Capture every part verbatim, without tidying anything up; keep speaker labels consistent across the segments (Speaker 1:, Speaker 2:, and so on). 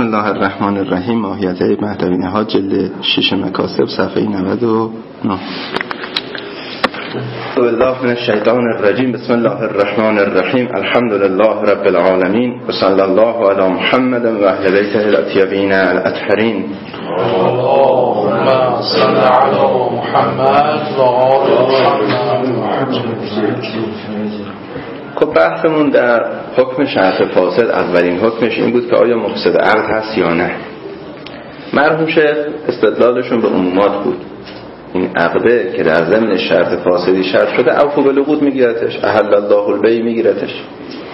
Speaker 1: بسم الله الرحمن الرحیم. ماهیت مهدوی نهاد جلد شش مکاسب صفحه نود و نه. بالله من الشیطان الرجیم. بسم الله الرحمن الرحیم. الحمد لله رب العالمین و صلی الله علی محمد و اهل بیته الاطیبین الاطهرین.
Speaker 2: اللهم صل علی محمد و آل محمد.
Speaker 1: خب بحثمون در حکم شرط فاسد اولین حکمش این بود که آیا مفسد عقد هست یا نه. مرحوم شیخ استدلالشون به عمومات بود. این عقده که در ضمن شرط فاسدی شرط شده اوفوا بالعقود میگیرتش، احل الله البیع میگیرتش.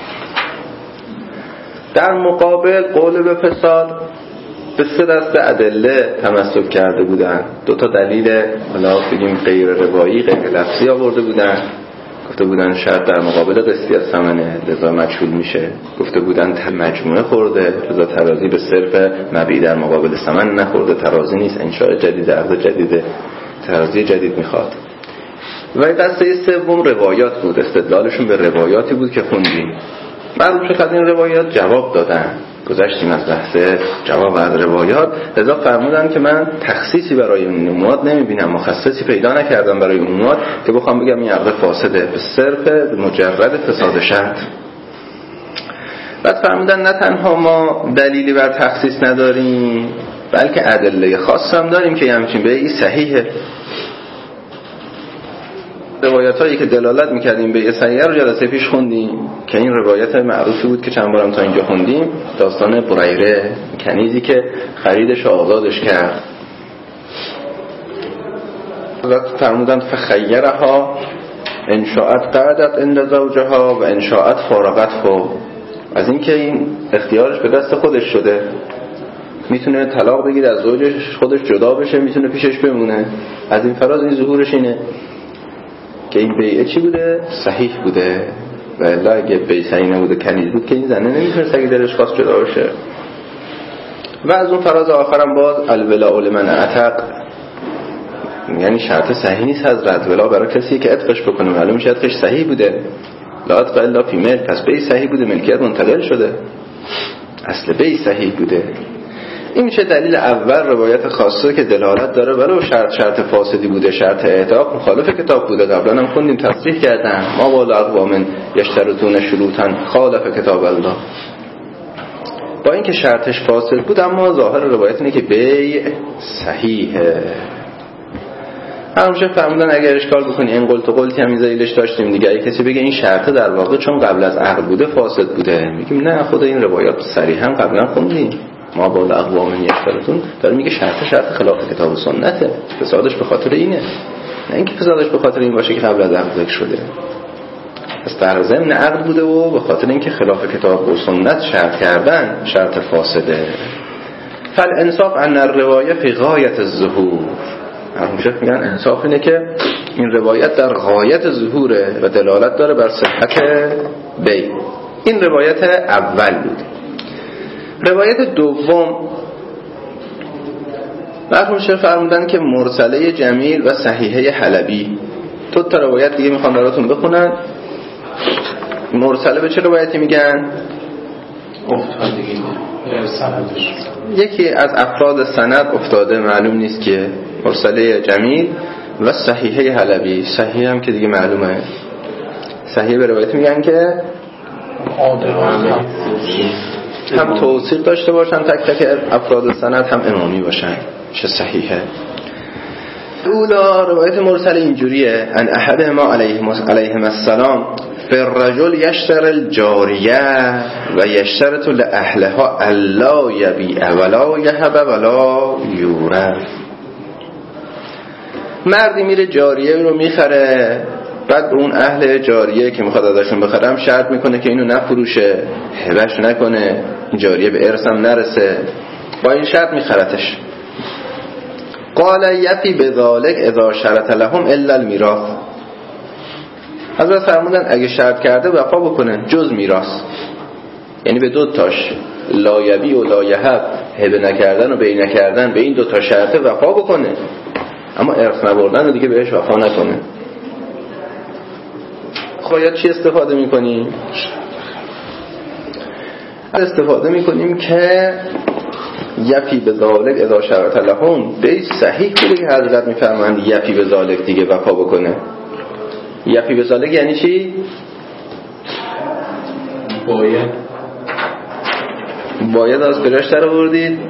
Speaker 1: در مقابل قول به فساد به سه دسته ادله تمسک کرده بودن. دو تا دلیل حالا بگیم غیر روایی غیر لفظی آورده بودن. گفته بودن شرط در مقابل قسطی از ثمنه لذا مجهول میشه. گفته بودن مجموعه خورده لذا ترازی به صرف مبیع در مقابل ثمن نخورده، ترازی نیست، انشاء جدید، عقد جدید، ترازی جدید میخواد. و دسته سوم روایات بود. استدلالشون به روایاتی بود که خوندیم. معلوم شد از این روایات جواب دادن. گذشتیم از بحث جواب از روایات. لذا فرمودن که من تخصیصی برای این عمومات نمیبینم، مخصصی پیدا نکردم برای عمومات که بخوام بگم این عقد فاسده به صرف مجرد فساد شرط. بعد فرمودن نه تنها ما دلیلی بر تخصیص نداریم بلکه ادله خاص هم داریم که همچین به این صحیحه. روایت هایی که دلالت میکردیم به صحیحه رو جلسه پیش خوندیم که این روایت معروفی بود که چند بارم تا اینجا خوندیم، داستان بریره کنیزی که خریدش آزادش کرد. و فرمودند فخیرها ان شاءت قعدت عند زوجها و ان شاءت فارقت خو. از اینکه این اختیارش به دست خودش شده، میتونه طلاق بگیره، از زوجش خودش جدا بشه، میتونه پیشش بمونه. از این فراز این ظهورش اینه که این بیعه چی بوده؟ صحیح بوده. و الا اگه بیعه صحیح نبوده کنیز بود که این زنه نمیتونه اگه دلش خواست جدا بشه. و از اون فراز آخرم باز الولاء لمن اعتق، یعنی شرط صحیح نیست حضرت، ولا برای کسی که عتقش بکنه. معلوم میشه عتقش صحیح بوده، لا عتق الا فی ملک، پس بیعه صحیح بوده، ملکیت منتقل شده، اصل بیعه صحیح بوده. این میشه دلیل اول، روایت خاصه که دلالت داره ولو شرط شرط فاسدی بوده، شرط اعتاق مخالف کتاب بوده. قبلا هم خوندیم تصریح کردن ما بالا اقوام یشترطون شروطا خالف کتاب الله. با اینکه شرطش فاسد بود اما ظاهر روایت اینه که بیع صحیحه. همونشه فرمودن اگر اشکال بکنی این قلت و قلتی هم زلیلش داشتیم دیگه. اگه کسی بگه این شرط در واقع چون قبل از عقد بوده فاسد بوده، میگیم نه، خود این روایات صریحا قبلا خوندیم ما بالا اقوام یشترطون داره میگه شرط شرط خلاف کتاب و سنته، فسادش به خاطر اینه، نه اینکه فسادش به خاطر این باشه که قبل از عقد ذکر شده. پس در ضمن عقد بوده و به خاطر اینکه خلاف کتاب و سنت شرط کردن شرط فاسده. فالانصاف ان الروایه فی غایت الظهور. همونجا میگن انصاف اینه که این روایت در غایت ظهوره و دلالت داره بر صحت بیع. این روایت اول بود. روایت دوم مرحوم شیخ فرمودن که مرسله جمیل و صحیحه حلبی. تو تا روایت دیگه میخوام براتون بخونن. مرسله به چه روایتی میگن؟ یکی از افراد سند افتاده، معلوم نیست که. مرسله جمیل و صحیحه حلبی. صحیح هم که دیگه معلومه. صحیح به روایت میگن که هم توثیق داشته باشن، تک تک افراد سند هم امامی باشن، چه صحیحه. اولا روایت مرسل اینجوریه: ان احد ما علیهم السلام فالرجل یشتر الجاریه و یشترط لاهلها الا یبیع ولا یهب ولا یورث. مردی میره جاریه رو میخره، بعد اون اهل جاریه که میخواد ازشون بخرم شرط میکنه که اینو نفروشه، هبهش نکنه، جاریه به ارث هم نرسه، با این شرط میخرتش. قال یفی بذالک اذا شرط لهم الا المیراث. حضرت فرمودن اگه شرط کرده وفا بکنه جز میراث، یعنی به دو تاش لا یبی و لا یهب، هبه نکردن و بیع نکردن، به این دو تا شرط وفا بکنه، اما ارث نبردن رو دیگه بهش وفا نکنه. باید چی استفاده میکنیم؟ استفاده میکنیم که یفی به ذالک اذا شرط لهم، به صحیح بوده که حضرت میفرمایند یفی به ذالک دیگه وفا بکنه. یفی به ذالک یعنی چی؟
Speaker 3: باید
Speaker 1: باید از کجاش در آوردید؟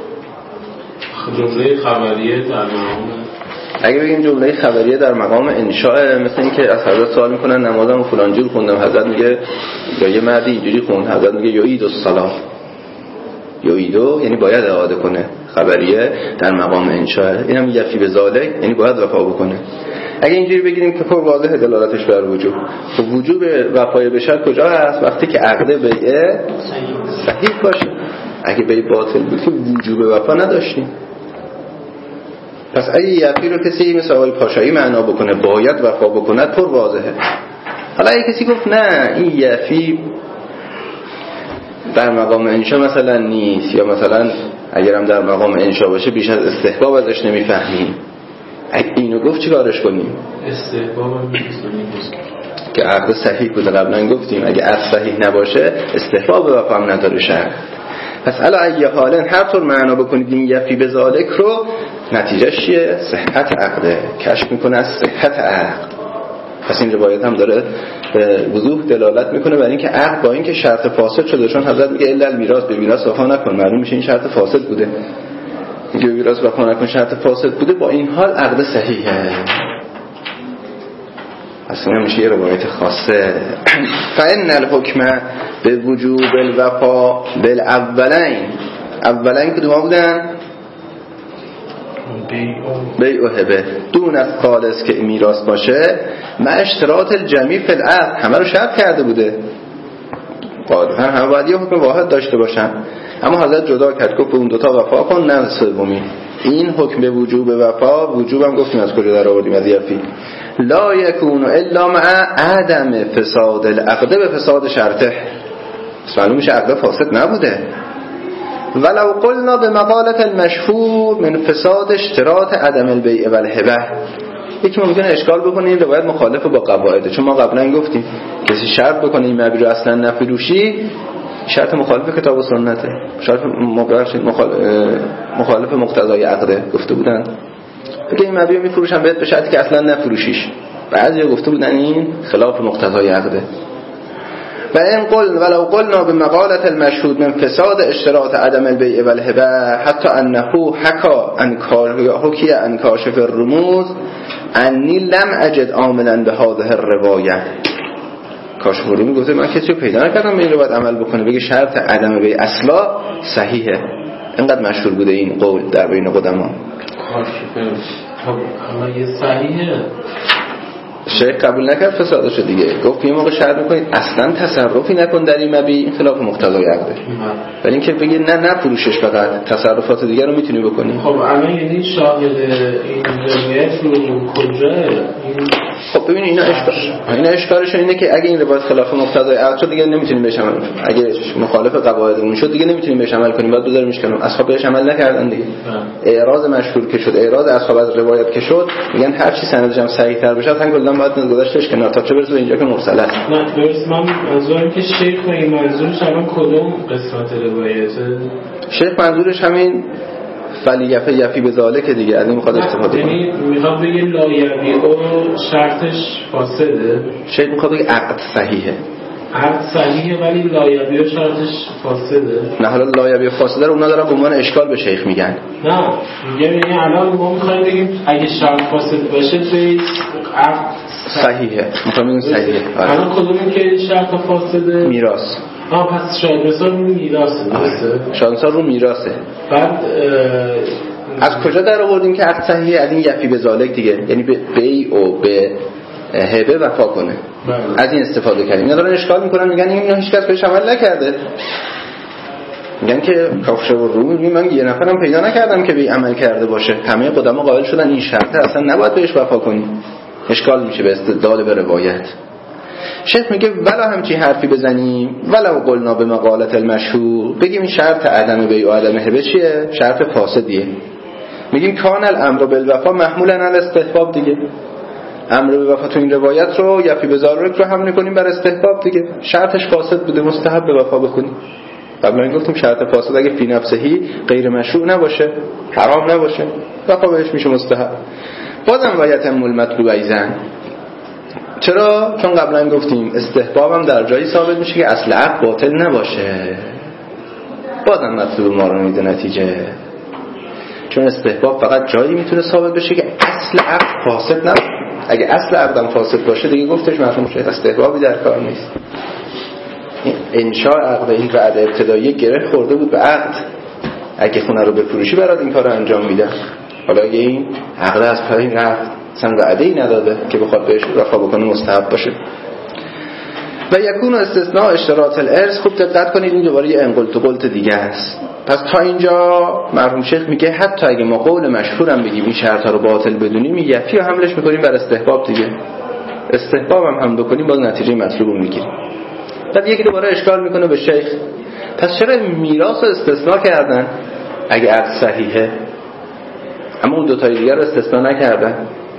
Speaker 3: جمله خبریه در مقام،
Speaker 1: اگه بگیم جمله خبریه در مقام انشاء، مثل این که از حضرت سوال میکنن نمازم فلان جور خوندم، حضرت میگه یا یه مردی اینجوری خوند، حضرت میگه یعید الصلاة، یعیدو یعنی باید اعاده کنه. خبریه در مقام انشاء، اینم یفی به ذالک یعنی باید وفا بکنه. اگه اینجوری بگیریم که پر واضح دلالتش بر وجوب، خب وجوب وفای به شرط کجا هست؟ وقتی که عقد بیعه صحیح باشه. اگه بیع باطل بود که وجوب وفا نداشتیم. پس اگه یفی رو کسی مثل آقای پاشایی معنا بکنه باید وفا بکنه، پر واضحه. حالا اگه کسی گفت نه این یفی در مقام انشا مثلا نیست، یا مثلا اگرم در مقام انشا باشه بیش از استحباب ازش نمیفهمیم، اگه اینو گفت چی کارش کنیم؟
Speaker 3: استحباب هم می‌کنیم
Speaker 1: که عقد صحیح بوده. قبلا گفتیم اگه عقد صحیح نباشه استحباب وفا هم نداره شرط. پس علا ای حالن هر طور معنا بکنید این یفی به ذالک رو، نتیجهش چیه؟ صحت عقده، کشف میکنه از صحت عقد. پس این روایت هم داره به وضوح دلالت میکنه بر اینکه عقد با اینکه شرط فاسد شده، چون حضرت میگه الا المیراث، به میراث وفا نکن، معلوم میشه این شرط فاسد بوده، میگه به میراث وفا نکن شرط فاسد بوده، با این حال عقد صحیحه. اصلا میشه یه روایت خاصه. فإن الحکم به وجوب الوفا بالاولین، اولین کدوم بودن؟ بیع و هبه، دون از خالص که میراث باشه، مع اشتراط الجمیع فی العقد، همه رو شرط کرده بوده، قاعدتا همه باید یه حکم واحد داشته باشن، اما حضرت جدا کرد که اون دوتا وفا کن، نه سومی. این حکم به وجوب وفا، وجوب هم گفتیم از کجا در آوردیم، از یفی. لا یکون الا مع عدم فساد العقد به فساد شرطه، معلوم میشه عقد فاسد نبوده. ولو قلنا به مقالت المشهور من فساد اشتراط عدم البیع و الهبه، یکی ممکنه اشکال بکنه این روایت مخالفه با قواعد، چون ما قبلا گفتیم کسی شرط بکنه این مبیع رو اصلا نفروشی، شرط مخالف کتاب و سنته، شرط مخالف مقتضای عقده گفته بودن. اگه این مبیع میفروشن بهت به شرطی که اصلا نفروشیش، بعضیا گفته بودن این خلاف مقتضای عقده. و این قل ولو قلنا بمقالة المشهود من فساد اشتراط عدم البیع و الهبه حتی انه حکا حکی ان کاشف الرموز انی لم اجد عاملا به هذه الروایه. کاشف الرموز گفته من کسی رو پیدا نکردم به این رو باید عمل بکنه بگه شرط عدم بیع اصلا صحیحه. اینقدر مشهور بوده این قول در بین قدما.
Speaker 3: کاشف اما یه صحیحه،
Speaker 1: شیخ قبول نکرد فسادش دیگه، گفت یه موقع شرط میکنید اصلا تصرفی نکن در این مبیع، این خلاف مقتضای عقده. ولی اینکه بگی نه نه فروشش، فقط تصرفات دیگر رو میتونی بکنی.
Speaker 3: خب الان یعنی شاهد این روایت رو کجاه؟
Speaker 1: خب ببین اینا اشکال اینا اشکالش اینه که اگه این روایت خلاف مقتضای عقد شد دیگه نمیتونیم بهش عمل کنیم، اگه مخالف قواعدمون شد دیگه نمیتونیم بهش عمل کنیم، بعد بذاریمش کنیم. اصحاب بهش عمل نکردن دیگه. اعراض مشهور که شد، اعراض اصحاب از روایت که شد، میگن هر چی سندش هم صحیح تر بشه اصلا کلا باید گذاشتش کنار تا چه برسه اینجا که مرسل است.
Speaker 3: نه درست، من منظورم که شیخ این منظورش همون کدوم قسمت روایته؟
Speaker 1: شیخ منظورش همین ولی یفی یفی به ذالک دیگه، از این میخواد استفاده کنه.
Speaker 3: یعنی میخواد بگه لایبی و شرطش فاسده.
Speaker 1: شیخ میخواد بگه عقد صحیحه،
Speaker 3: عقد صحیحه ولی لایبی و شرطش فاسده.
Speaker 1: نه حالا لایبی فاسده رو اونا دارن به عنوان اشکال به شیخ میگن.
Speaker 3: نه میگه یعنی الان ما میخوایم بگیم اگه شرط فاسد باشه به عقد
Speaker 1: صحیحه، میخوام بگیم صحیحه.
Speaker 3: الان کدومی که شرط فاسده؟
Speaker 1: میراث.
Speaker 3: آه پس شاید مثلا رو میراثه، درسته؟
Speaker 1: شاید مثلا رو میراثه.
Speaker 3: بعد
Speaker 1: از کجا در آوردیم که عقد صحیحه؟ از این یفی به ذالک دیگه، یعنی به بیع و به هبه وفا کنه.
Speaker 3: بله.
Speaker 1: از این استفاده کردیم. اینا دارن اشکال میکنن، میگن اینا هیچ کس بهش عمل نکرده. میگن که کافش و رومی من یه نفرم پیدا نکردم که به عمل کرده باشه، همه قدما قائل شدن این شرطه اصلا نباید بهش وفا کنی. اشکال میشه به استدلال به روایت. شیخ میگه ولا همچین حرفی بزنیم، ولو قلنا به مقالت المشهور، بگیم این شرط عدم بیع و عدم هبه چیه؟ شرط فاسدیه. میگیم کان الامر بالوفا محمولا علی استحباب دیگه، امر به وفا تو این روایت رو یفی به ذالک رو حمل کنیم بر استحباب دیگه، شرطش فاسد بوده مستحب به وفا بکنیم. قبلا گفتیم شرط فاسد اگه فی نفسهی غیر مشروع نباشه، حرام نباشه، وفا بهش میشه مستحب. بازم باید هم المطلوب ایزن. چرا؟ چون قبلا گفتیم استحباب هم در جایی ثابت میشه که اصل عقد باطل نباشه. بازم مطلوب ما رو میده نتیجه، چون استحباب فقط جایی میتونه ثابت بشه که اصل عقد فاسد نباشه. اگه اصل عقدم فاسد باشه دیگه گفتش مفهوم شد استحبابی در کار نیست. انشاء عقد این وعده ابتدایی گره خورده بود به عقد. اگه خونه رو بفروشی برات این کار رو انجام میدن. حالا اگه این عقد از پایین رفت اصلا وعده ای نداده که بخواد بهش وفا بکنه مستحب باشه. و یکون استثناء اشتراط الارث. خوب دقت کنید این دوباره یه انقلت و قلت دیگه است. پس تا اینجا مرحوم شیخ میگه حتی اگه ما قول مشهورم بگیم این شرط ها رو باطل بدونیم یفی و حملش میکنیم بر استحباب دیگه. استحباب هم هم بکنیم باز نتیجه مطلوب رو میگیریم. بعد یکی دوباره اشکال میکنه به شیخ پس چرا میراث رو استثناء کردن اگه عقد صحیحه اما اون دوتای دیگر رو استثناء نکردن؟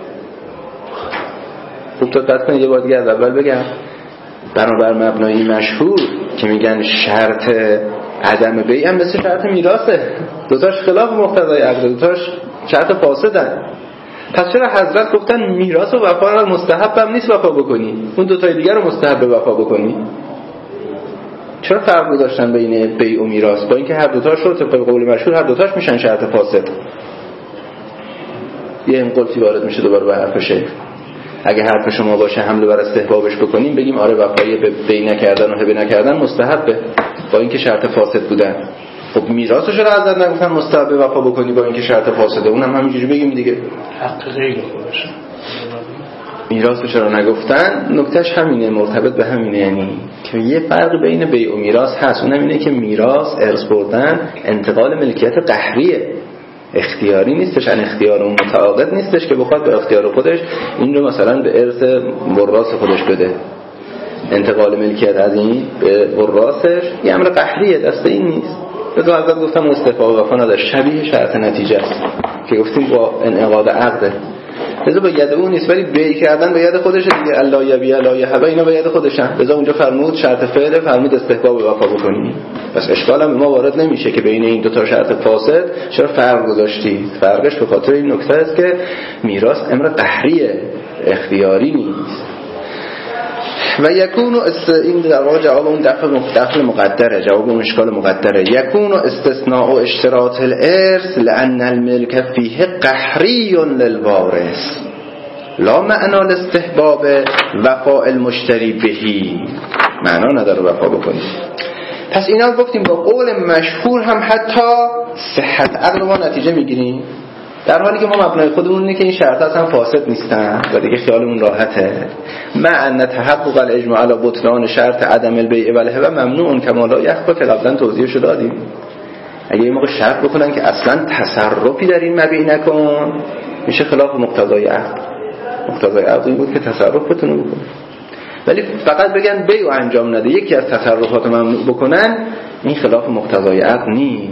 Speaker 1: خوب دقت کنید یه بار دیگه از اول بگم. بنابر مبنای مشهور که میگن شرط عدم بیع هم مثل شرط میراثه، دوتاش خلاف مقتضای عقد، دوتاش شرط فاسدن. پس چرا حضرت گفتن میراث و وفا رو مستحب هم نیست وفا بکنی، اون دوتای دیگر رو مستحب وفا بکنی؟ چرا فرق گذاشتن بین بیع و میراث با اینکه هر دوتاش رو طبق قول مشهور هر دوتاش میشن شرط فاسد؟ یه انقلتی وارد میشه دوباره به حرف شیخ. اگه حرف شما باشه حمله بر استحبابش بکنیم بگیم آره وفای به بی نکردن و هبه نکردن مستحبه با اینکه شرط فاسد بودن. خب میراثش رو حضرت نگفتن مستحب وفا بکنی با اینکه شرط فاسده، اونم همینجوری بگیم دیگه
Speaker 2: حق غیر خودش.
Speaker 1: میراثش رو نگفتن. نکتهش همینه، مرتبط به همینه، یعنی که یه فرق بین بیع و میراث هست. اونم اینه که میراث ارث بردن انتقال ملکیت قهریه، اختیاری نیستش، ان اختیار اون متعاقد نیستش که بخواد به اختیار خودش این رو مثلا به ارث وراث خودش بده. انتقال ملکیت از این به وراثش یه امر قهریه، دست این نیست. لذا حضرت گفتم استحباب وفا نداره، شبیه شرط نتیجه است که گفتیم با انعقاد عقده. لذا به ید اون نیست، ولی بیع کردن به ید خودشه دیگه. الله یبی الله یهبه اینا به ید خودشن. لذا اونجا فرمود شرط فعل، فرمود استحباب وفا بکنی. پس اشکال هم ما وارد نمیشه که بین این دو تا شرط فاسد چرا فرق گذاشتی. فرقش به خاطر این نکته است که میراث امر قهریه، اختیاری نیست. و یکونو است این در واقع جواب اون دخل مقدره، جواب اون اشکال مقدره. یکونو استثناء و اشتراط الارث لان الملک فیه قهری للوارث لا معنا الاستحباب وفاء المشتری بهی. معنا نداره وفا بکنی. پس اینا گفتیم با قول مشهور هم حتی صحت عقل ما نتیجه میگیریم، در حالی که ما مبنای خودمون اینه که این شرط اصلا فاسد نیستن و دیگه خیالمون راحته. مع ان تحقق الاجماع علی بطلان شرط عدم البیع و الهبه ممنوع کما لا یخفی که قبلا توضیحش دادیم. اگه یه موقع شرط بکنن که اصلا تصرفی در این مبیع نکن میشه خلاف مقتضای عقد. مقتضای عقد این بود که تصرف بتونه بکنه، ولی فقط بگن بیع انجام نده یکی از تصرفات ممنوع بکنن این خلاف مقتضای عقد نیست.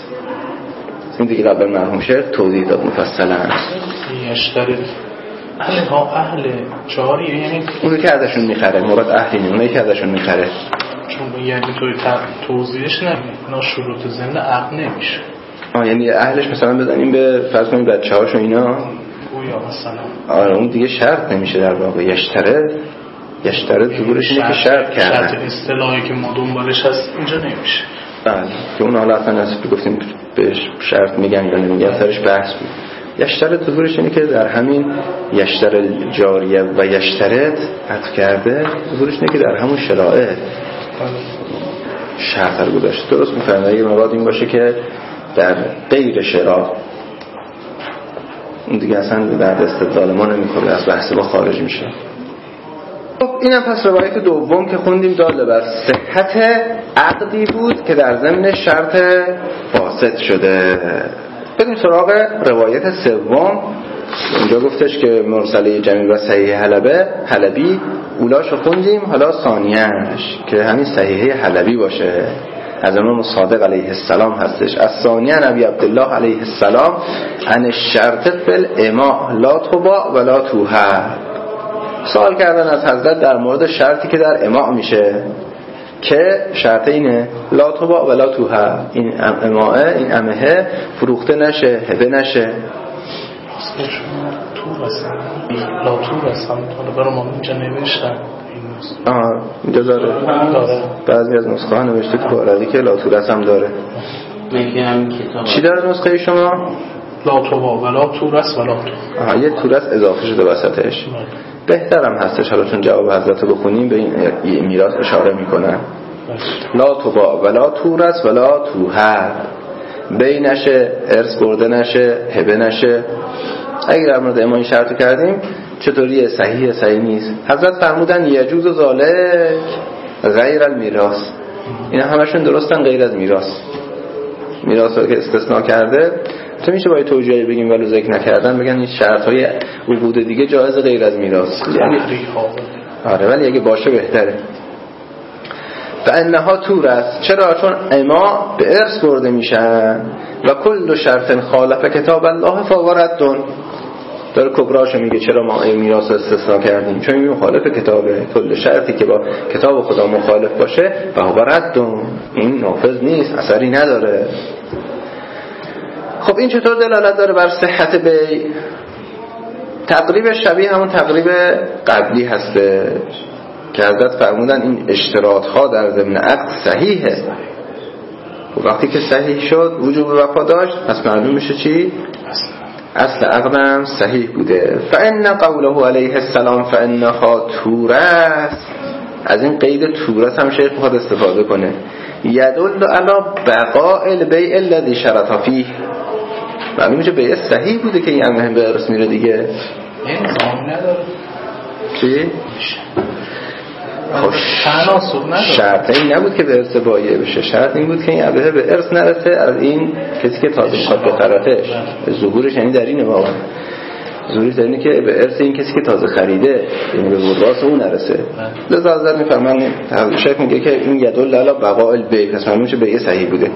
Speaker 1: این دیگه قبل مرحوم شیخ توضیح داد مفصلا.
Speaker 2: یشتری اهل ها اهل جاری یعنی
Speaker 1: اونی که ازشون میخره، مراد اهلی نه، اونی که ازشون میخره.
Speaker 2: چون یعنی توی توضیحش نمیده اینا شروط ضمن عقد نمیشه.
Speaker 1: آه یعنی اهلش مثلا بزنیم به فرض کنیم بچه‌هاش و اینا
Speaker 2: گویا مثلا
Speaker 1: آره اون دیگه شرط نمیشه در واقع. یشتره یشتره ظهورش اینه که شرط کردن.
Speaker 2: شرط اصطلاحی که ما دنبالش هست اینجا نمیشه.
Speaker 1: بله که اون حالا اصلا از گفتیم بهش شرط میگن یا نمیگن سرش بحث بود. یشترط ظهورش اینه که در همین یشتر جاریه و یشترط عطف کرده ظهورش اینه که در همون شرائع شرط رو گذاشته. درست میفرمایید. اگه مواد این باشه که در غیر شراء اون دیگه اصلا در استدلال ما نمیخوره، از بحث با خارج میشه. خب اینم پس روایت دوم که خوندیم داله بر صحت عقدی بود که در ضمن شرط فاسد شده. بریم سراغ روایت سوم. اونجا گفتش که مرسله جمی و صحیح حلبه حلبی اولاشو خوندیم، حالا ثانیه‌اش که همین صحیحه حلبی باشه از امام صادق علیه السلام هستش. از ثانیه نبی عبدالله علیه السلام عن الشرط فی الاماء لا تباع ولا توهب. سوال کردن از حضرت در مورد شرطی که در اماء میشه، که شرط اینه لا تباع ولا توها، این امعاء این امه فروخته نشه، هبه نشه.
Speaker 2: تور هستن لا تور هستن حالا برای ما اینجا نوشتن
Speaker 1: آه اینجا داره
Speaker 2: داره
Speaker 1: بعضی از نسخه ها نوشته تو بارادی که لا تورس هم داره. چی داره نسخه شما؟
Speaker 2: لا تباع ولا تورس ولا تور.
Speaker 1: آها یه تورس اضافه شده وسطش. بهترم هستش حالا چون جواب حضرت رو بخونیم به این میراث اشاره میکنن. لا تباع ولا تورس ولا توها، بی نشه، ارث برده نشه، هبه نشه. اگر در مورد ما این شرطو کردیم چطوریه؟ صحیح صحیح نیست. حضرت فرمودن یجوز ذالک غیر المیراث، اینا همشون درستن غیر از میراث. میراث رو که استثناء کرده تو میشه باید توجیهی بگیم ولی ذکر نکردن بگن این شرط‌های عقود دیگه جایز غیر از میراث. یعنی آره ولی اگه باشه بهتره. فانها تورث، چرا؟ چون اما به ارث برده میشن و کل شرط خالف کتاب الله فهو رد. داره کبراشو میگه چرا ما این میراث استثناء کردیم، چون این مخالف کتابه. کل شرطی که با کتاب خدا مخالف باشه فهو رد، این نافذ نیست، اثری نداره. خب این چطور دلالت داره بر صحت بیع؟ تقریب شبیه همون تقریب قبلی هسته که حضرت فرمودن این اشتراط ها در ضمن عقد صحیحه. و وقتی که صحیح شد وجوب وفا داشت، پس معلوم میشه چی؟ اصل عقدم صحیح بوده. فان قوله علیه السلام فانها تورث، از این قید تورث هم شیخ میخواد استفاده کنه. یدل علی بقاء البیع الذی شرط فیه، معلوم میشه بیع صحیح بوده که این امه به ارث میره دیگه.
Speaker 2: انظام نداره
Speaker 1: چی؟ خوش شرط این نبود که به ارث بایع بشه، شرط این بود که این امه به ارث نرسه از این کسی که تازه میخواد بخرتش. ظهورش یعنی در اینه واقعا، ظهورش در اینه که به ارث این کسی که تازه خریده یعنی به وراث اون نرسه. لذا حضرت میفرمان شیخ میگه که این یدل علی بقاء البیع، پس معلوم میشه بیع صحیح بوده.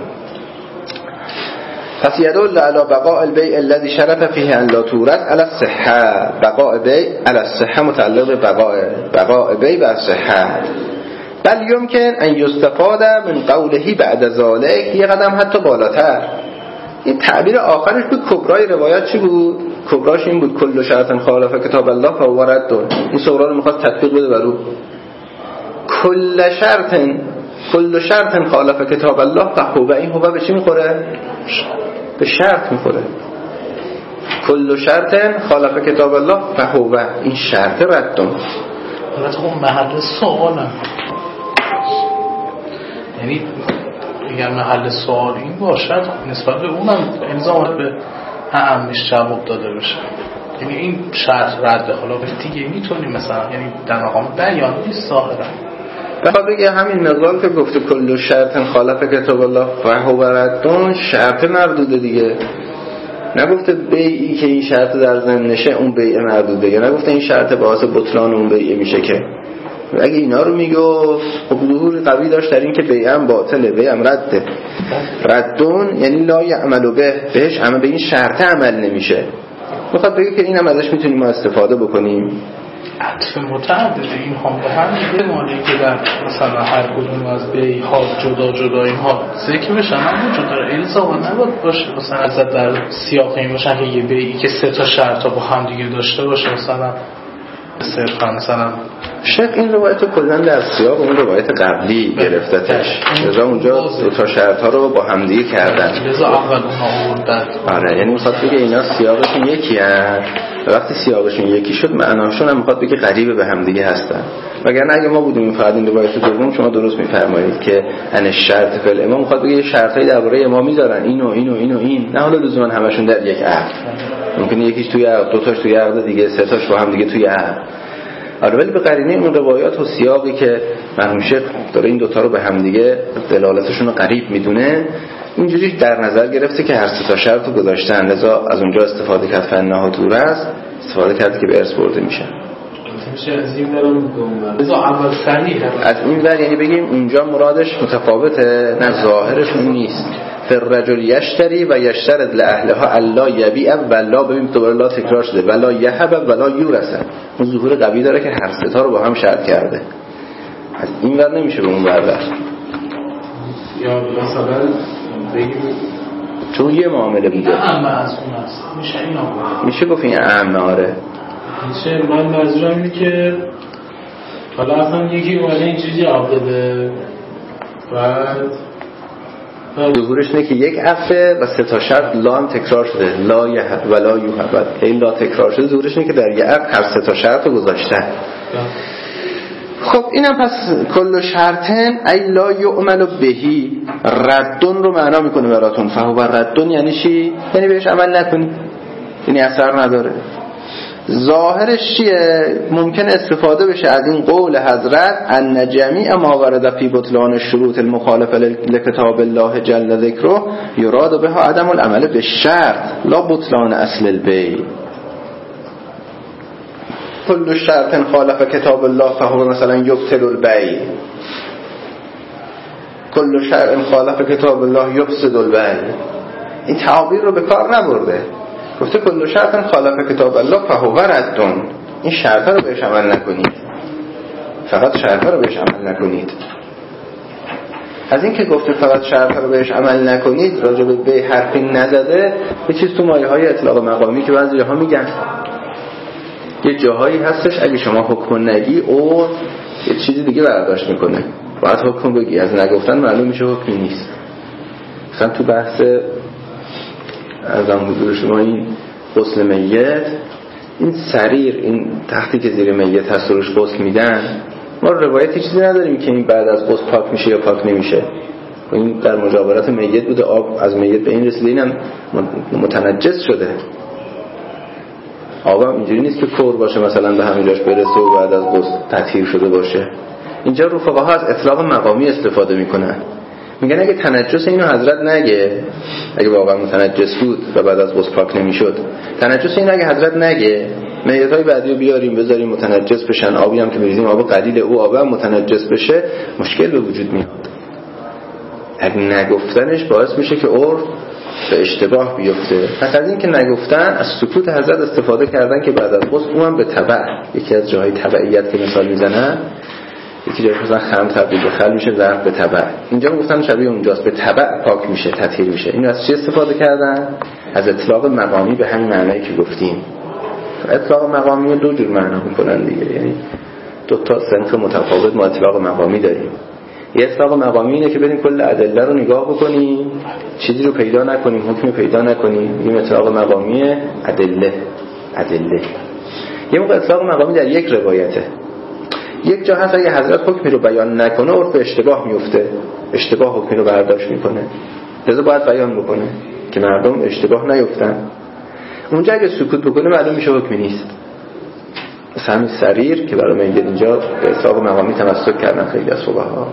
Speaker 1: پس یدل علی بقاء البیع الذی شرط فیه ان لا تورث علی الصحه. بقاء بیع علی الصحه متعلق به بقاء بقاء بیع و الصحه. بل یمکن ان یستفاد من قوله بعد ذلک، یه قدم حتی بالاتر. این تعبیر آخرش بود کبرای روایت چی بود؟ کبراش این بود کل شرط خالف کتاب الله فهو رد. این صغرا رو میخواد تطبیق بده بر او. کل شرط کل شرط خالف کتاب الله فهو، این هو به چی میخوره؟ به شرط میخوره. کل شرط خالف کتاب الله فهو، این شرط ردون.
Speaker 2: البته اون محل سوالم، یعنی اگر محل سوال این باشد نسبت به اونم الزام به اعمش جواب داده بشه. یعنی این شرط رده، حالا دیگه میتونیم مثلا یعنی در مقام بیان نیست ظاهرا.
Speaker 1: بخواد بگه همین مقدار که گفته کل شرط خالف کتاب الله فهو ردون شرط مردوده دیگه. نگفته بیعی که این شرط در ذهن نشه اون بیع مردوده، یا نگفته این شرط باعث بطلان اون بیع میشه. که اگه اینا رو میگفت خب ظهور قوی داشت در این که بیعم باطله، بیعم رده. ردون یعنی لا یعمل به، بهش همه به این شرط عمل نمیشه. میخواد بگه که اینم ازش میتونیم ما استفاده بکنیم.
Speaker 2: عطف متعدد این هم به هم یه مالی که در مثلا هر کدوم از بیع ها جدا جدا اینها ذکر بشن، هم وجود داره الزام نباید باشه مثلا از در سیاق این باشن که یه بیعی که سه تا شرط با هم دیگه داشته باشه مثلا صرفا مثلا.
Speaker 1: شیخ این روایت کلا در سیاق اون روایت قبلی گرفتتش، لذا اونجا دو تا شرط ها رو با هم دیگه کردن،
Speaker 2: لذا اول اونها آوردن.
Speaker 1: آره یعنی میخواد بگه اینا سیاقشون یکی هست و وقتی سیاقشون یکی شد معناشون هم میخواد بگه قریب به هم دیگه هستن. وگرنه اگه ما بودیم فقط این روایت دوم شما درست میفرمایید که ان شرط فعل امام میخواد بگه شرطای درباره امام میذارن اینو اینو اینو این، نه حالا لزوما همشون در یک عقد، ممکنه یکیش توی عقد، دو تاش توی عقد دیگه، سه تاش با هم دیگه توی عقد. آره ولی به قرینه اون روایات و سیاقی که مرحوم شیخ داره این دوتا رو به هم دیگه دلالتشون رو قریب میدونه، اینجوری در نظر گرفته که هر سه تا شرط رو گذاشتن، لذا از اونجا استفاده کرد فنها تورث، استفاده کرد که به ارث برده میشه.
Speaker 3: از این ورم لذا اول صحیح
Speaker 1: از این ور یعنی بگیم اونجا مرادش متفاوته، نه ظاهرش اون نیست. فررجل یشتری و یشترد لأهلها الا یبیع ولا، ببین دوباره لا تکرار شده، ولا یهب ولا یورث. اون ظهور قوی داره که هر سه تا رو با هم شرط کرده. از این ور نمیشه به اون ور رفت.
Speaker 3: یا مثلا بگیم
Speaker 1: چون یه معامله بوده
Speaker 2: اعم از اون است میشه این آقا
Speaker 1: میشه گفت این اعم. آره
Speaker 3: میشه. من منظورم اینه که حالا اصلا یکی اومده اینجوری جواب داده بعد
Speaker 1: ظهورش اینه که یک عفه و سه تا شرط لا هم تکرار شده، لا یهب و لا یوهب. این لا تکرار شده ظهورش اینه که در یه عفه هر سه تا شرط رو گذاشتن. خب اینم پس کل شرطن ای لا یعمل بهی ردون رو معنا میکنه براتون. فهو ردون یعنی چی؟ یعنی بهش عمل نکنی، یعنی اثر نداره. ظاهرش چیه؟ ممکن استفاده بشه از این قول حضرت ان جمیع ما ورد فی بطلان الشروط المخالفه لکتاب الله جل ذکره یراد بها عدم العمل بالشرط لا بطلان اصل البیع. کل شرط خالف کتاب الله فهو مثلا یبطل البیع، کل شرط خالف کتاب الله یفسد البیع. این تعابیر رو به کار نبرده، گفته کل شرط خالف کتاب الله فهو ردون. این شرط رو بهش عمل نکنید، فقط شرط رو بهش عمل نکنید. از این که گفته فقط شرط رو بهش عمل نکنید راجع به بیع حرفی نزده. یه چیز تو مایه های اطلاق مقامی که بعضی جاها میگن، یه جاهایی هستش اگه شما حکم نگی او یه چیزی دیگه برداشت میکنه، باید حکم بگی. از نگفتن معلوم میشه حکمی نیست. مثلا تو بحث ارزم حضور شما این غسل میت، این سریر، این تختی که زیر میت هست روش غسل میدن، ما روایتی چیزی نداریم که این بعد از غسل پاک میشه یا پاک نمیشه. این در مجاورات میت بوده، آب از میت به این رسیده، اینم متنجس شده. آبم اینجوری نیست که کور باشه مثلا به همین جاش برسه و بعد از غسل تطهیر شده باشه. اینجا رفقاها از اطلاق مقامی استفاده میکنن، میگن اگه تنجس اینو حضرت نگه، اگه واقعا متنجس بود و بعد از غسل پاک نمیشد، تنجس اینو اگه حضرت نگه، میتای بعدی رو بیاریم بذاریم متنجس بشن، آبی هم که میریزیم آب قلیل او آب هم متنجس بشه، مشکل به وجود میاد. اگه نگفتنش باعث میشه که عرف به اشتباه بیفته. پس از این که نگفتن از سکوت حضرت استفاده کردن که بعد از غسل اونم به تبع، یکی از جاهای تبعیت که مثال میزنن، یکی جاش مثلا خم تبدیل به خل میشه، ظرف به تبع. اینجا گفتن شبیه اونجاست، به تبع پاک میشه، تطهیر میشه. اینو از چی استفاده کردن؟ از اطلاق مقامی به همین معنایی که گفتیم. اطلاق مقامی دو جور معنا میکنن دیگه، یعنی دو تا صنف متفاوت ما اطلاق مقامی داریم. یه اطلاق مقامی اینه که بریم کل ادله رو نگاه بکنیم، چیزی رو پیدا نکنیم، حکمی پیدا نکنیم. این اطلاق مقامی ادله. ادله یه موقع اطلاق مقامی در یک روایته. یک جا هست اگه حضرت حکمی رو بیان نکنه عرف اشتباه میفته، اشتباه حکمی رو برداشت میکنه، لذا باید بیان بکنه که مردم اشتباه نیفتن. اونجا اگه سکوت بکنه معلوم میشه حکمی نیست. مثلا همین سریر که برای میگه اینجا به اطلاق مقامی تمسک کردن خیلی از فقها.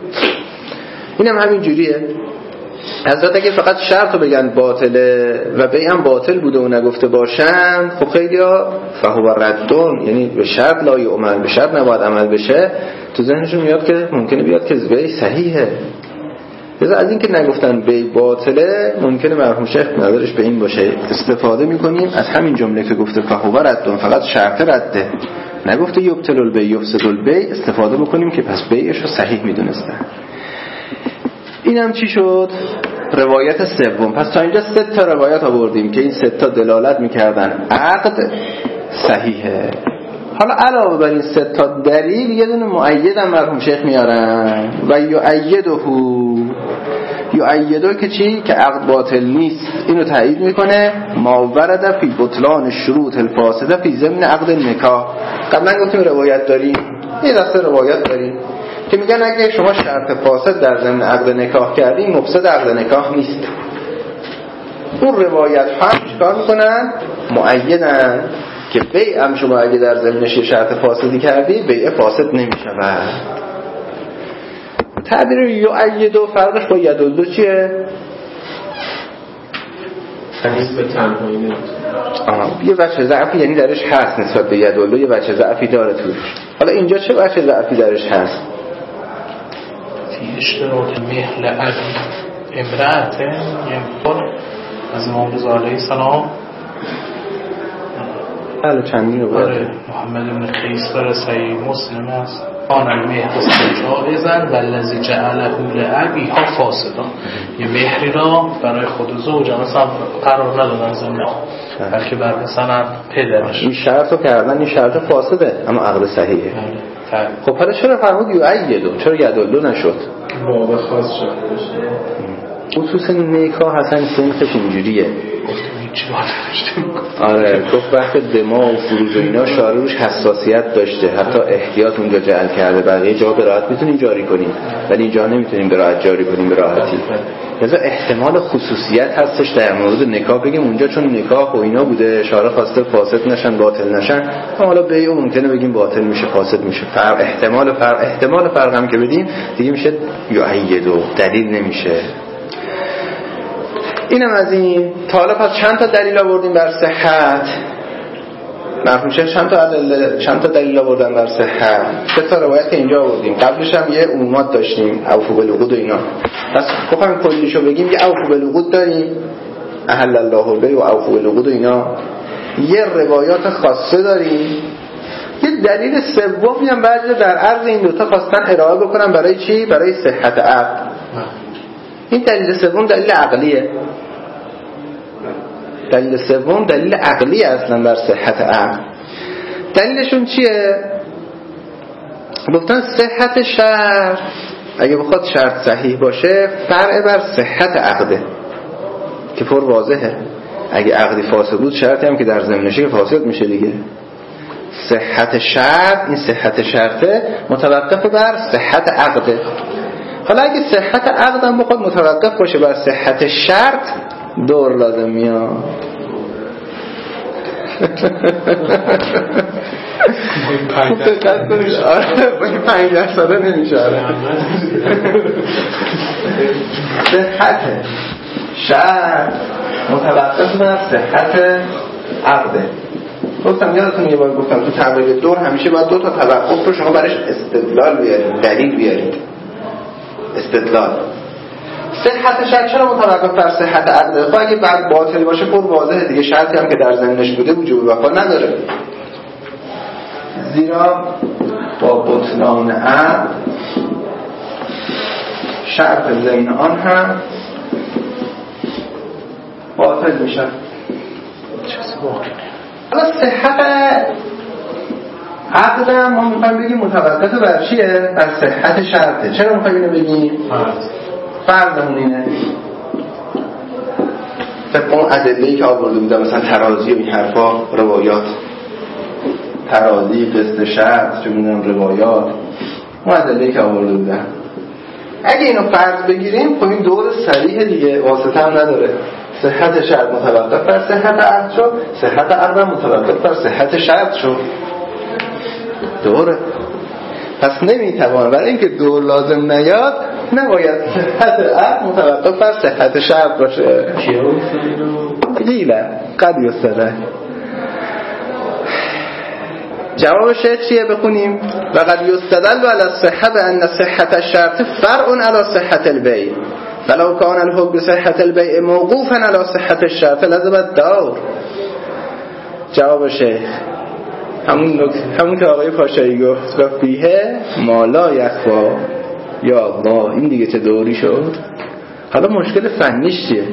Speaker 1: اینم همین جوریه. حضرت اگه فقط شرط رو بگن باطله و بیع هم باطل بوده و نگفته باشن، خب خیلی ها فهو ردون، یعنی به شرط لای عمل، به شرط نباید عمل بشه، تو ذهنشون میاد که ممکنه بیاد که بیع صحیحه. لذا از این که نگفتن بیع باطله، ممکنه مرحوم شیخ نظرش به این باشه. استفاده میکنیم از همین جمله که گفته فهو ردون، فقط شرط رده، نگفته یبطل البیع یفسد البیع، استفاده بکنیم که پس بیعش رو صحیح میدونستن. اینم چی شد؟ روایت سوم. پس تا اینجا سه تا روایت آوردیم که این سه تا دلالت میکردن عقد صحیحه. حالا علاوه بر این سه تا دلیل یه دونه مؤید هم مرحوم شیخ میارن و یؤیده یؤیده که چی؟ که عقد باطل نیست. اینو تایید میکنه ما ورد فی بطلان شروط الفاسده فی ضمن عقد نکاح. قبلا گفتیم روایت داریم، یه دسته روایت داریم که میگن اگه شما شرط فاسد در ضمن عقد نکاح کردی مفسد عقد نکاح نیست. اون روایت هم چیکار میکنن؟ مؤیدن که بیع هم شما اگه در ضمنش شرط فاسدی کردی بیع فاسد نمیشه. و تعبیر یؤید و فرقش با یدلو چیه؟
Speaker 3: حدیث به تنهایی نمیتونه.
Speaker 1: یه وجه ضعفی یعنی درش هست نسبت به یدلو، یه وجه ضعفی داره توش. حالا اینجا چه وجه ضعفی درش هست؟
Speaker 2: اشتراک مهل ابی امرأت یعنی از امام رضا علیه السلام.
Speaker 1: بله چندین رو باید
Speaker 2: محمد بن قیس داره صحیح مسلم است. آن المهر جائزن و الذی جعله لأبیها فاسدا. یه مهری را برای خود زوج مثلا قرار ندادن زمین بلکه بر مثلا پدرش.
Speaker 1: این شرط رو کردن، این شرط فاسده اما عقد صحیحه. خب حالا چرا فرمود یعیدو؟ چرا یدلو نشد؟
Speaker 3: باب خاص شد.
Speaker 1: خصوص نکاح حسن سنخش اینجوریه. آره گفت وقت دماغ و فروج و اینا شارع روش حساسیت داشته، حتی احتیاط اونجا جعل کرده، بقیه جا به راحت میتونیم جاری کنیم ولی اینجا نمیتونیم به راحت جاری کنیم به راحتی. لذا احتمال خصوصیت هستش در مورد نکاح بگیم اونجا چون نکاح و اینا بوده شارع خواسته فاسد نشن باطل نشن، حالا بیع ممکنه بگیم باطل میشه فاسد میشه. فرق احتمال فرق احتمال فرق هم که بدیم دیگه میشه یعیدو، دلیل نمیشه. اینم از این. تا حالا پس چند تا دلیل آوردیم بر صحت؟ مفهوم شد چند تا دلیل چند تا دلیل آوردن بر صحت؟ سه تا روایت که اینجا آوردیم. قبلش هم یه عمومات داشتیم، اوفوا بالعقود و اینا. پس بخوایم کلیشو بگیم یه اوفوا بالعقود داریم، احل الله البیع و اوفوا بالعقود و اینا. یه روایات خاصه داریم. یه دلیل سومی هم بعضی در عرض این دو تا خواستن ارائه بکنم برای چی؟ برای صحت عقد. این دلیل سوم دلیل عقلیه. دلیل سوم دلیل عقلی اصلا بر صحت عقد. دلیلشون چیه؟ گفتن صحت شرط اگه بخواد شرط صحیح باشه فرع بر صحت عقده که پر واضحه. اگه عقدی فاسد بود شرطی هم که در ضمنشه که فاسد میشه دیگه. صحت شرط، این صحت شرطه متوقف بر صحت عقده. حالا اگه صحت عقد هم بخواد متوقف باشه بر صحت شرط دور لازم میاد. دقت کنید آره با این پنج درصد نمیشه. صحت شرط متوقف بر صحت عقده. گفتم یادتون یه بار گفتم تو تبریق دور همیشه باید دو تا توقف رو شما برایش استدلال بیارید، دلیل بیارید. استدلال صحت شرط چرا متوقف بر صحت عقد؟ خب اگه بعد باطل باشه پر واضحه دیگه، شرطی هم که در ضمنش بوده وجوب وفا نداره. زیرا با بطلان عقد شرط ضمن آن هم باطل میشه. حالا صحت عقد هم ما میخوایم بگیم متوقف بر چیه؟ بر صحت شرطه. چرا میخوایم اینو بگیم؟ فرضمون اینه طبق اون ادله‌ای که آورده بودم مثلا ترازی و این حرفا، روایات ترازی قسط شرط چه میدونم روایات اون ادله‌ای که آورده بودم اگه اینو فرض بگیریم خب این دور صریح دیگه، واسطه هم نداره. صحت شرط متوقف بر صحت عقد شد، صحت عقد متوقف بر صحت شرط شد. دوره. پس نمیتوانه برای اینکه دور لازم نیاد نباید صحت عقد متوقف بر صحت شرط باشه. گیله قد یستره. جواب شیخ چیه بخونیم؟ و قد یستدل علی الصحه بان صحت الشرط فرع علی صحت البیع فلو کان الحکم بصحت البیع موقوفا علی صحت الشرط لزم الدور. جواب شیخ همون همون که آقای پاشایی گفت و فیه ما لا یخفا. یا الله این دیگه چه دوری شد. حالا مشکل فنیش چیه؟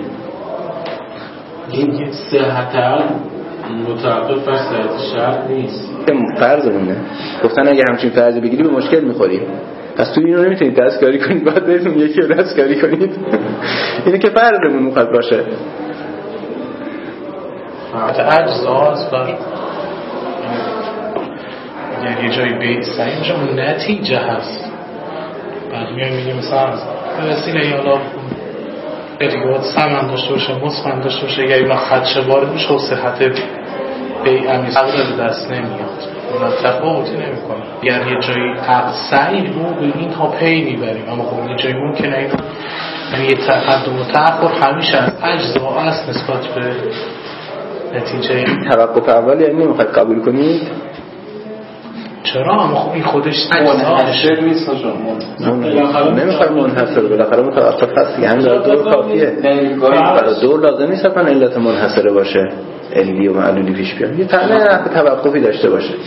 Speaker 3: این صحت عقد متوقف بر صحت شرط نیست.
Speaker 1: فرضمونه. گفتن اگه همچین فرضی بگیری به مشکل میخوریم. پس تو اینو نمیتونید دستکاری کنید، باید بهتون یکی رو دستکاری کنید. اینه که فرضمون میخواد باشه.
Speaker 2: اجزا هست بر اگر یه جایی بیت سعی میشه اون نتیجه هست. بعد میان میگه مثلا به وسیله یالا دیگه باید سمن داشته باشه، مصمن داشته باشه، اگر اینا خدشه وارد میشه و صحت بیعمی عقد دست نمیاد، اونا تفاوتی نمی کنه. اگر یه جایی عقد سعی رو به این ها پی میبریم، اما خب یه جایی ممکنه این یعنی یه تقدم و تأخر همیشه از اجزا است نسبت به نتیجه.
Speaker 1: توقف اول یعنی نمیخواید قبول کنید؟
Speaker 2: چرا؟ اما خب این خودش
Speaker 3: منحصر نیست شما
Speaker 1: نمیخواید منحصر، بالاخره متوقف هست یعنی در دور کافیه. برای دور لازم نیست اصلا علت منحصره باشه، علی و معلولی پیش بیاد، یه تنه توقفی داشته باشه.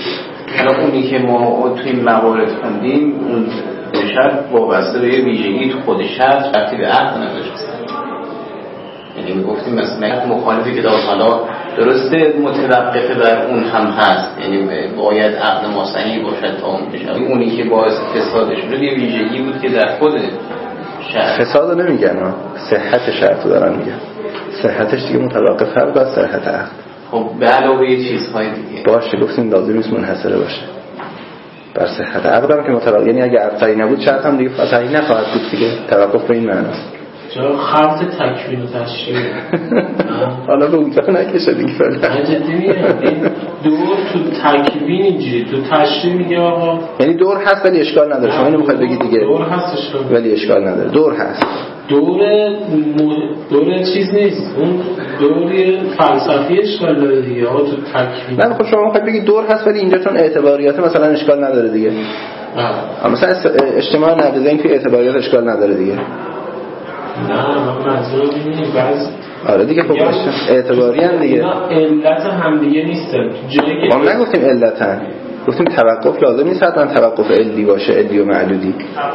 Speaker 4: حالا اونی که ما توی این موارد خوندیم اون شرط وابسته به یه ویژگی تو خود شرط ربطی به عقد نداشت. یعنی میگفتیم مثلا مخالف کتاب حالا درسته متوقفه بر اون هم هست، یعنی باید عقد ما صحیح باشد تا اون بشه. اونی که باعث فسادش شد یه ویژگی بود که در خود شرط.
Speaker 1: فساد نمیگن ها، صحت شرط رو دارن میگن. صحتش دیگه متوقف هست بر صحت عقد.
Speaker 4: خب به علاوه چیزهای دیگه
Speaker 1: باشه گفتیم لازم نیست منحصره باشه بر صحت عقد هم که متوقف، یعنی اگه عقد صحیح نبود شرط هم دیگه صحیح نخواهد بود دیگه. توقف به این معناست.
Speaker 3: چرا خرط تکوین و تشریح
Speaker 1: حالا به اونجا نکشه دیگه فعلا.
Speaker 3: جدی میگم این دور تو تکوین اینجوری، تو تشریح میگه آقا
Speaker 1: یعنی دور هست ولی اشکال نداره. شما اینو میخواید بگید دیگه
Speaker 3: دور هست اشکال
Speaker 1: ولی اشکال نداره. دور هست،
Speaker 3: دور دور چیز نیست، اون دوری فلسفی اشکال داره دیگه آقا تو تکوین.
Speaker 1: نه خب شما میخواید بگید دور هست ولی اینجا چون اعتباریات مثلا اشکال نداره دیگه. آها مثلا اجتماع نقیضه این که اعتباریات اشکال نداره دیگه.
Speaker 3: نه من منظور اینه بعض
Speaker 1: آره دیگه خب اعتباری هم دیگه.
Speaker 3: نه علت هم دیگه نیستن. جایی که
Speaker 1: ما نگفتیم علتن، گفتیم توقف لازم نیست حتما توقف علی باشه، علی و معلولی.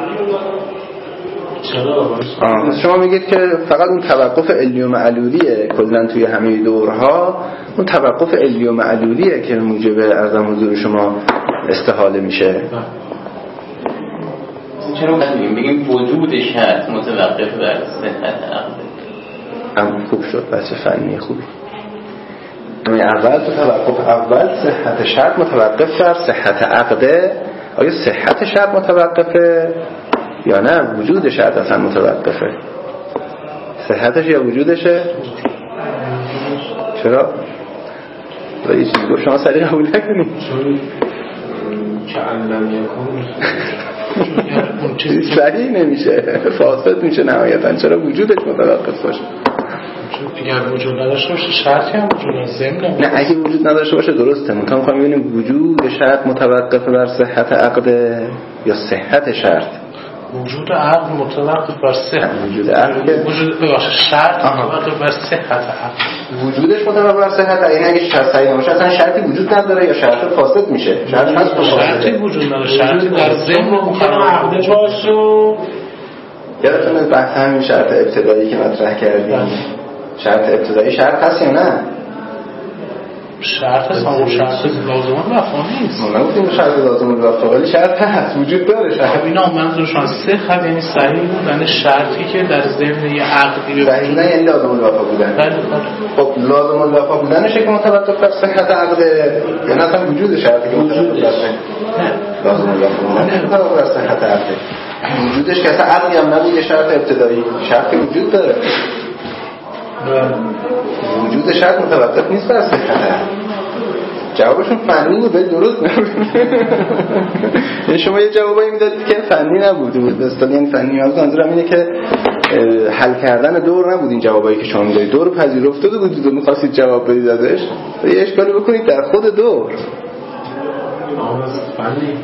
Speaker 3: چرا؟
Speaker 1: آه. شما میگید که فقط اون توقف علی و معلولیه کلا توی همه دورها، اون توقف علی و معلولیه که موجب ارزم حضور شما استحاله میشه.
Speaker 4: چرا بگیم بگیم وجود شرط متوقف بر صحت عقد؟
Speaker 1: هم خوب شد، بچه فنی خوبی. اول تو توقف اول صحت شرط متوقف بر صحت عقده. آیا صحت شرط متوقفه یا نه وجود شرط اصلا متوقفه؟ صحتش یا وجودشه؟ چرا؟ و یه چیزی گفت شما سریع قبول نکنید
Speaker 3: چون که علم یکون
Speaker 1: صحیح نمیشه، فاسد میشه نهایتا. چرا وجودش متوقف باشه؟
Speaker 2: اگر وجود نداشته باشه شرطی هم وجود نداره.
Speaker 1: نه اگه وجود نداشته باشه درسته. من میخوام ببینیم وجود شرط متوقف بر صحت عقد یا صحت شرط.
Speaker 2: وجود عقد متوقف بر صحت
Speaker 1: وجود عقد
Speaker 2: وجود ببخشید شرط متوقف بر صحت عقد.
Speaker 1: وجودش متوقف بر صحت. این اگه شرط صحیح نباشه اصلا شرطی وجود نداره یا شرط فاسد میشه. شرط هست
Speaker 2: شرطی وجود نداره، شرطی در ذهن ممکنه
Speaker 3: عقد باشه.
Speaker 1: یادتونه بحث همین شرط ابتدایی که مطرح کردیم؟ شرط ابتدایی شرط هست یا نه؟
Speaker 2: شرط هست اما شرط لازم الوفا نیست.
Speaker 1: ما نگفتیم شرط لازم الوفا ولی شرط هست، وجود داره. شرط
Speaker 2: اینا منظورشون صحت یعنی صحیح بودن شرطی که در ضمن یه عقدی
Speaker 1: صحیح نه یعنی لازم الوفا بودن. خب لازم الوفا بودنشه که متوقف بر صحت عقده یا نه اصلا وجود شرطی که متوقف بر لازم الوفا بودن متوقف بر صحت عقده؟ وجودش که اصلا عقدی هم نبود، شرط ابتدایی شرطی وجود داره. وجود شرط متوقف نیست بر صحت عقد. جوابشون فنی بود ولی درست نبود. یعنی شما یه جوابایی میدادید که فنی نبود. یعنی فنی منظورم اینه که حل کردن دور نبود. این جوابایی که شما میدادید دور پذیرفته بودید و می‌خواستید جواب بدید ازش، یه اشکالی بکنید در خود دور.
Speaker 3: فنی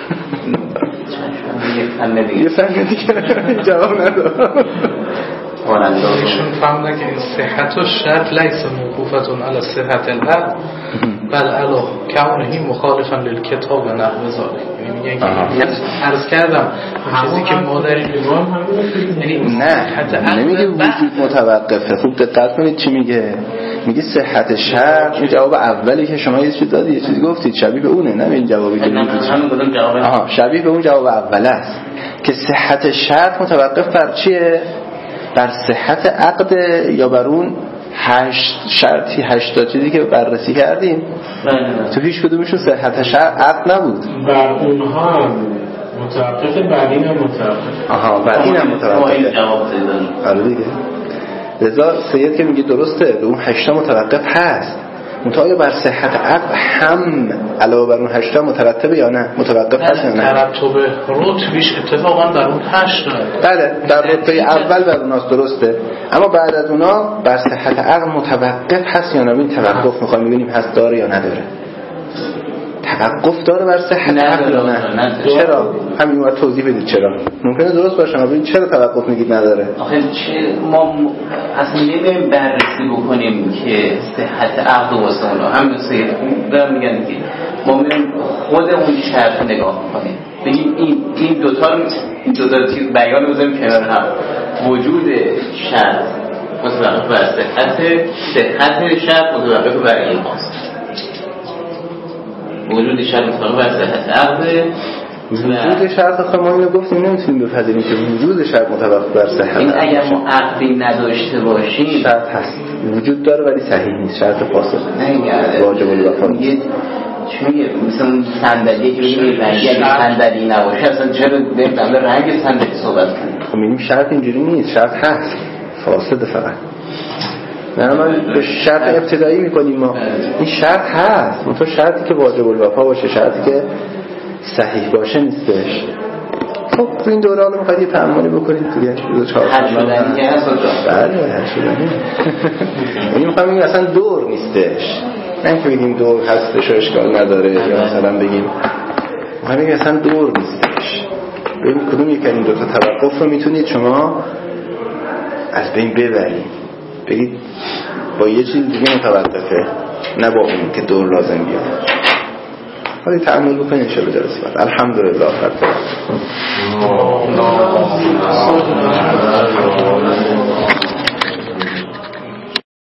Speaker 1: یه فن دیگه جواب نداد.
Speaker 2: ایشون فهمدن که این صحت و شرط لیس موقوفتون علی صحت العقد بل علی کونهی مخالفا للکتاب و نحو ذالک. یعنی میگن که عرض کردم چیزی که ما داریم یعنی
Speaker 1: نه نمیگه وجود متوقفه. خوب دقت کنید چی میگه. میگه صحت شرط. این جواب اولی که شما یه چیز دادید، یه چیزی گفتید شبیه به اونه، نه این جوابی که میگید. آها شبیه به اون جواب اول است که صحت شرط متوقف بر چیه؟ بر صحت عقد یا بر اون هشت شرطی هشتا چیزی که بررسی کردیم. تو هیچ کدومشون صحت شرط عقد نبود.
Speaker 3: بر اونها هم متوقف، بر این هم متوقف.
Speaker 1: آها بر این هم متوقف. آره دیگه. لذا سید که میگه درسته به اون هشتا متوقف هست، متأیا بر صحت عقد هم علاوه بر اون هشتا مترتبه یا نه؟ متوقف هست یا نه؟
Speaker 2: ترتب رتبیش اتفاقا بر اون هشت داره.
Speaker 1: بله در رتبه اول بر اوناست درسته، اما بعد از اونا بر صحت عقد متوقف هست یا نه؟ این توقف میخوایم ببینیم هست داره یا نداره. توقف داره بر صحت عقد یا نه؟ چرا؟ همین رو توضیح بدید چرا. ممکنه درست باشه اما ببین چرا توقف میگید نداره.
Speaker 4: آخه چه ما اصلا نمی‌بینیم بررسی بکنیم که صحت عقد واسه اونا هم سید دارن میگن که ما می‌بینیم خود اون شرط نگاه کنیم، بگیم این این دو تا این دو تا چیز بیان بزنیم کنار هم. وجود شرط متوقف بر صحت، صحت شرط متوقف بر این هاست. وجود شرط متوقف بر صحت عقد.
Speaker 1: وجود شرط خب ما اینو گفتیم نمیتونیم بپذیریم که وجود شرط متوقف بر صحت.
Speaker 4: این اگر ما عقدی نداشته باشیم
Speaker 1: شرط هست، وجود داره ولی صحیح نیست، شرط فاسد.
Speaker 4: نه
Speaker 1: واجب الوفا.
Speaker 4: چون مثلا اون صندلی که بگیم رنگی اگه صندلی نباشه اصلا چرا بریم در رنگ صندلی صحبت کنیم؟
Speaker 1: خب میگیم شرط اینجوری نیست، شرط هست فاسد فقط. نه ما به شرط ابتدایی میکنیم ما این شرط هست، اون تو شرطی که واجب الوفا باشه، شرطی که صحیح باشه نیستش. خب تو این دوره حالا میخواید یه تأملی بکنید دیگه دو چهار
Speaker 4: حل شدنی که هست
Speaker 1: بله حل شدنی این میخوایم بگیم اصلا دور نیستش، نه که بگیم دور هستش و اشکال نداره یا مثلا بگیم میخوایم بگیم اصلا دور نیستش. ببینید کدوم یک این دو تا توقف رو میتونید شما از بین ببرید، بگید با یه چیز دیگه متوقفه نه با اون که دور لازم بیاد. حالا تعامل بکنید انشاءالله جلسه بعد. الحمدلله رب العالمین.